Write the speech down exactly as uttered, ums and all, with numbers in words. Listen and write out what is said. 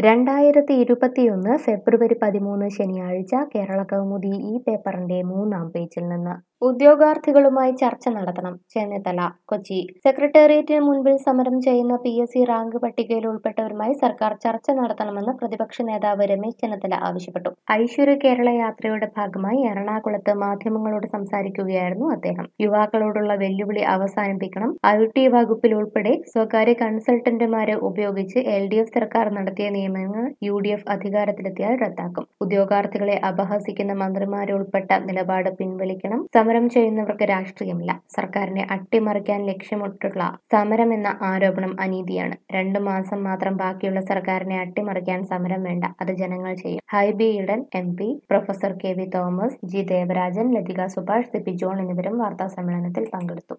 രണ്ടായിരത്തി ഇരുപത്തിയൊന്ന് ഫെബ്രുവരി പതിമൂന്ന് ശനിയാഴ്ച കേരള കൗമുദി ഈ പേപ്പറിന്റെ മൂന്നാം പേജിൽ നിന്ന് ഉദ്യോഗാർത്ഥികളുമായി ചർച്ച നടത്തണം ചെന്നിത്തല കൊച്ചി സെക്രട്ടേറിയറ്റിന് മുൻപിൽ സമരം ചെയ്യുന്ന പി എസ് സി റാങ്ക് പട്ടികയിൽ ഉൾപ്പെട്ടവരുമായി സർക്കാർ ചർച്ച നടത്തണമെന്ന് പ്രതിപക്ഷ നേതാവ് രമേശ് ചെന്നിത്തല ആവശ്യപ്പെട്ടു. ഐശ്വര്യ കേരള യാത്രയുടെ ഭാഗമായി എറണാകുളത്ത് മാധ്യമങ്ങളോട് സംസാരിക്കുകയായിരുന്നു അദ്ദേഹം. യുവാക്കളോടുള്ള വെല്ലുവിളി അവസാനിപ്പിക്കണം. ഐ ടി വകുപ്പിൽ ഉൾപ്പെടെ സ്വകാര്യ കൺസൾട്ടന്റുമാരെ ഉപയോഗിച്ച് എൽ ഡി എഫ് സർക്കാർ നടത്തിയ നിയമനങ്ങൾ യു ഡി എഫ് അധികാരത്തിലെത്തിയാൽ റദ്ദാക്കും. ഉദ്യോഗാർത്ഥികളെ അപഹസിക്കുന്ന മന്ത്രിമാരുൾപ്പെട്ട നിലപാട് പിൻവലിക്കണം. സമരം ചെയ്യുന്നവർക്ക് രാഷ്ട്രീയമില്ല. സർക്കാരിനെ അട്ടിമറിക്കാൻ ലക്ഷ്യമിട്ടുള്ള സമരമെന്ന ആരോപണം അനീതിയാണ്. രണ്ടു മാസം മാത്രം ബാക്കിയുള്ള സർക്കാരിനെ അട്ടിമറിക്കാൻ സമരം വേണ്ട, അത് ജനങ്ങൾ ചെയ്യും. Hibi Eden M P, professor K V Thomas, G Devarajan, Lathika Subhash, C P John എന്നിവരും വാർത്താസമ്മേളനത്തിൽ പങ്കെടുത്തു.